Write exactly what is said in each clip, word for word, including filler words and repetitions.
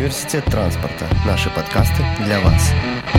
Университет транспорта. Наши подкасты для вас.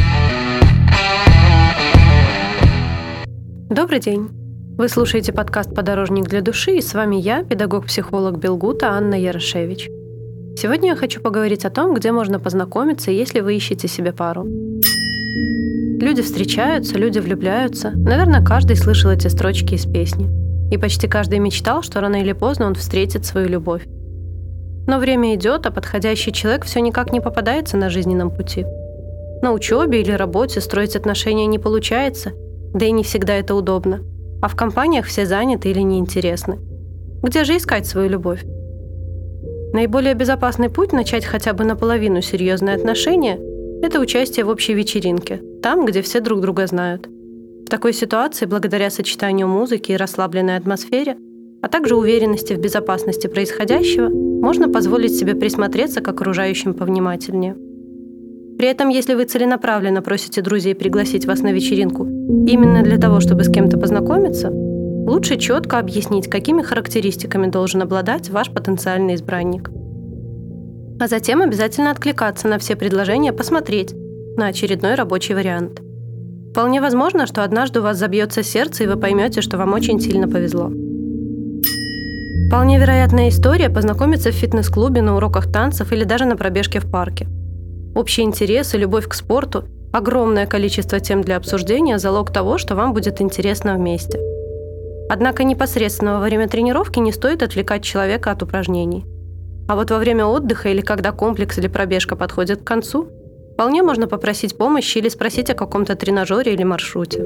Добрый день. Вы слушаете подкаст «Подорожник для души», и с вами я, педагог-психолог Белгута Анна Ярошевич. Сегодня я хочу поговорить о том, где можно познакомиться, если вы ищете себе пару. Люди встречаются, люди влюбляются. Наверное, каждый слышал эти строчки из песни. И почти каждый мечтал, что рано или поздно он встретит свою любовь. Но время идет, а подходящий человек все никак не попадается на жизненном пути. На учебе или работе строить отношения не получается, да и не всегда это удобно. А в компаниях все заняты или неинтересны. Где же искать свою любовь? Наиболее безопасный путь начать хотя бы наполовину серьезные отношения – это участие в общей вечеринке, там, где все друг друга знают. В такой ситуации, благодаря сочетанию музыки и расслабленной атмосфере, а также уверенности в безопасности происходящего, можно позволить себе присмотреться к окружающим повнимательнее. При этом, если вы целенаправленно просите друзей пригласить вас на вечеринку именно для того, чтобы с кем-то познакомиться, лучше четко объяснить, какими характеристиками должен обладать ваш потенциальный избранник. А затем обязательно откликаться на все предложения, посмотреть на очередной рабочий вариант. Вполне возможно, что однажды у вас забьется сердце, и вы поймете, что вам очень сильно повезло. Вполне вероятная история – познакомиться в фитнес-клубе, на уроках танцев или даже на пробежке в парке. Общие интересы, любовь к спорту, огромное количество тем для обсуждения – залог того, что вам будет интересно вместе. Однако непосредственно во время тренировки не стоит отвлекать человека от упражнений. А вот во время отдыха или когда комплекс или пробежка подходят к концу, вполне можно попросить помощи или спросить о каком-то тренажере или маршруте.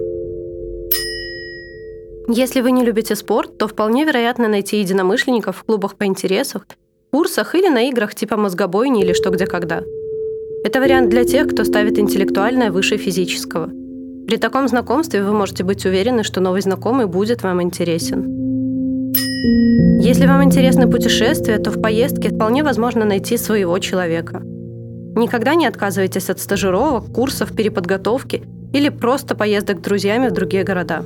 Если вы не любите спорт, то вполне вероятно найти единомышленников в клубах по интересам, курсах или на играх типа мозгобойни или что где когда. Это вариант для тех, кто ставит интеллектуальное выше физического. При таком знакомстве вы можете быть уверены, что новый знакомый будет вам интересен. Если вам интересны путешествия, то в поездке вполне возможно найти своего человека. Никогда не отказывайтесь от стажировок, курсов, переподготовки или просто поездок с друзьями в другие города.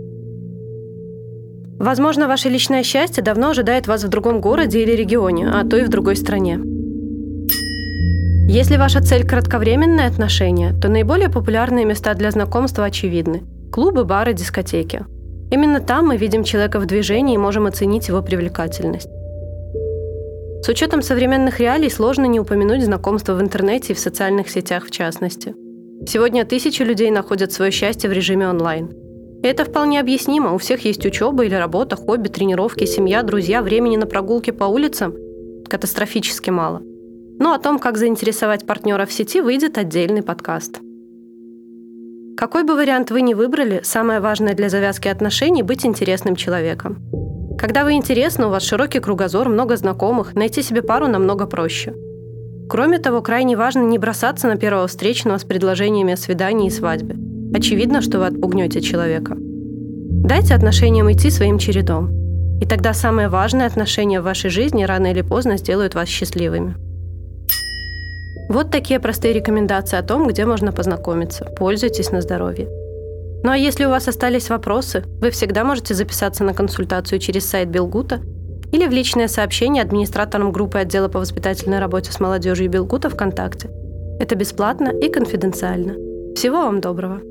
Возможно, ваше личное счастье давно ожидает вас в другом городе или регионе, а то и в другой стране. Если ваша цель – кратковременные отношения, то наиболее популярные места для знакомства очевидны – клубы, бары, дискотеки. Именно там мы видим человека в движении и можем оценить его привлекательность. С учетом современных реалий сложно не упомянуть знакомства в интернете и в социальных сетях в частности. Сегодня тысячи людей находят свое счастье в режиме онлайн. И это вполне объяснимо, у всех есть учеба или работа, хобби, тренировки, семья, друзья, времени на прогулки по улицам катастрофически мало. Но о том, как заинтересовать партнера в сети, выйдет отдельный подкаст. Какой бы вариант вы ни выбрали, самое важное для завязки отношений – быть интересным человеком. Когда вы интересны, у вас широкий кругозор, много знакомых, найти себе пару намного проще. Кроме того, крайне важно не бросаться на первого встречного с предложениями о свидании и свадьбе. Очевидно, что вы отпугнете человека. Дайте отношениям идти своим чередом. И тогда самые важные отношения в вашей жизни рано или поздно сделают вас счастливыми. Вот такие простые рекомендации о том, где можно познакомиться. Пользуйтесь на здоровье. Ну а если у вас остались вопросы, вы всегда можете записаться на консультацию через сайт Белгута или в личное сообщение администраторам группы отдела по воспитательной работе с молодежью Белгута ВКонтакте. Это бесплатно и конфиденциально. Всего вам доброго!